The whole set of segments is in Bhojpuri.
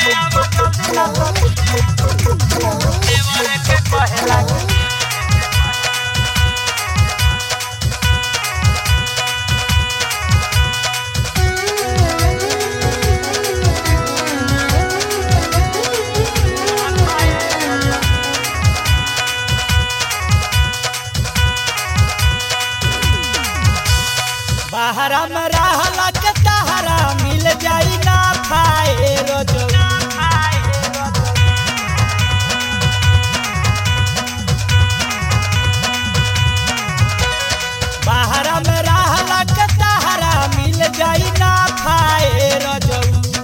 बाहरा में रहला के तहरा मिल जाई ना खाए रोजो बाहरा में रहला के तहरा मिल जाई ना खाए रोजो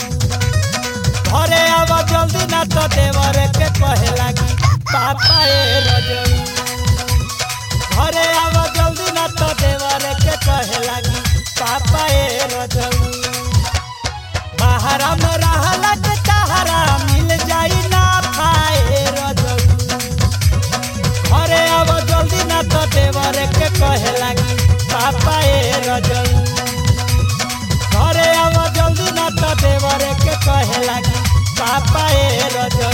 घरे आव जल्दी ना तो देवर के कहे लागी पापा ए रोजो घरे आव जल्दी ना तो देवर के कहे लागी पापा ए रोजो बाहरा में रहला के तहरा मिल जाई ना खाए रोजो घरे आव जल्दी ना तो देवर के कहे लागी पापा ए रोजो घरे आव जल्दी ना तो देवर के कहे लागी पापा ए रोजो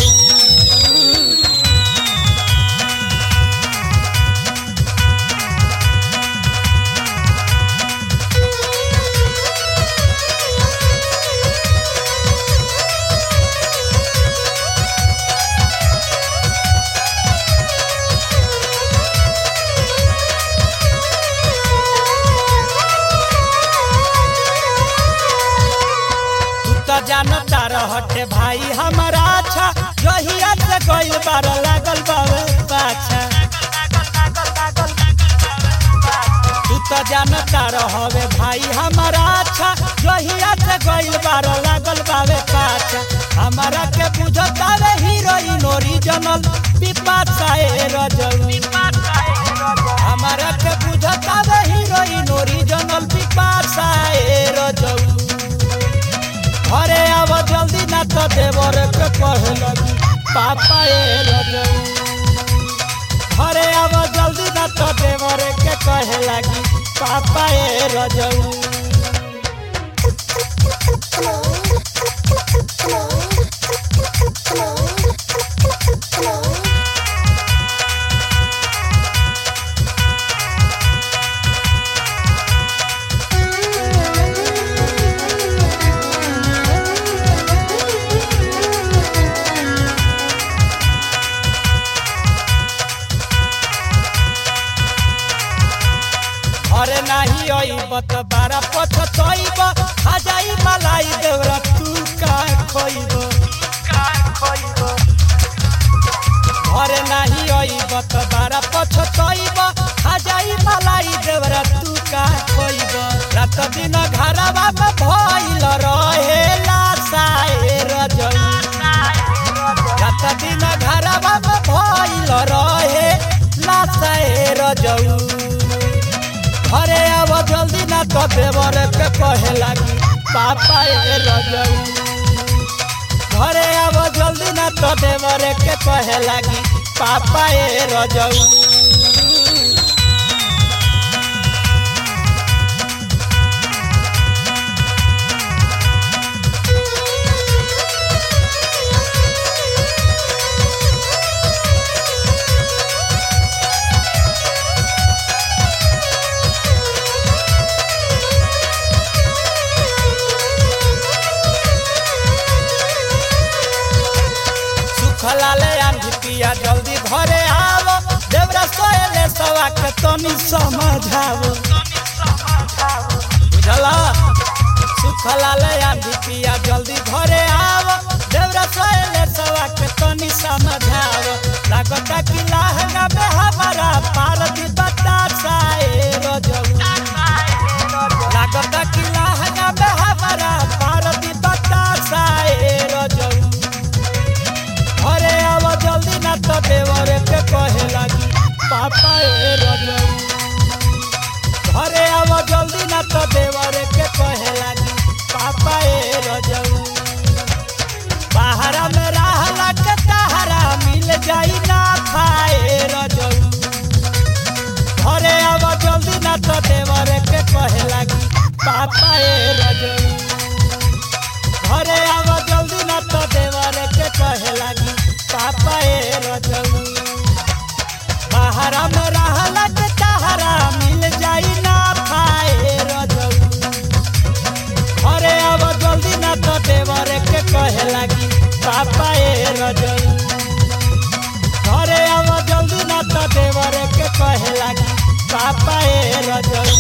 जानता रहते भाई हमारा अच्छा जहिया से गइल बार लागल बावे पाछा तू तो जानता रहवे भाई हमारा अच्छा जहिया से गइल बार लागल बावे पाछा हमारा के बुझतावे हीरोइन ओरिजिनल पिपासा ए रजौ हमारा के बुझतावे हीरोइन ओरिजिनल पिपासा ए रजौ घरे आव जल्दी ना तो देवर के कहे लगी पापा ए रजौ घरे आव जल्दी ना तो देवर के कहे लगी पापा ए रजौ अरे नहीं अइब तो बारा पछतइब खा जाई मलाई देवरा तू का खोइब अरे नहीं अइब तो बारा पछतइब खा जाई मलाई देवरा तू का खोइब रात दिन घरवा में भइल रहेला साए रजौ रात दिन घरवा में भइल रहेला साए रजौ घरे आव जल्दी ना तो देवर के कहे लागी पापा ए रजौ घरे आव जल्दी ना तो देवर के कहे लागी पापा ए रजौ खलाले आंधी पिया जल्दी घरे आओ देवरा सोएले सवा के तनी समझाओ बुझला सुखलाले आंधी पिया जल्दी घरे आओ देवरा सोएले सवा के तनी समझाओ लागता कि लहंगा में हमारा पार दी बतासा ए रजौ लागता कि लहंगा में हमारा पार दी बतासा ए रजौ घरे आव जल्दी ना तो देवर के कहे लागी पापा ए रजौ घरे आव जल्दी ना तो देवर के कहे लागी पापा ए रजौ बाहरा में रहला के तहरा मिल जाई ना खाए रजौ घरे आव जल्दी ना तो देवर के कहे लागी पापा ए रजौ घरे आव जल्दी ना तो देवर पापा ए रजऊ घरे आव जल्दी ना तो देवर के कहे लगी पापा ए रजऊ।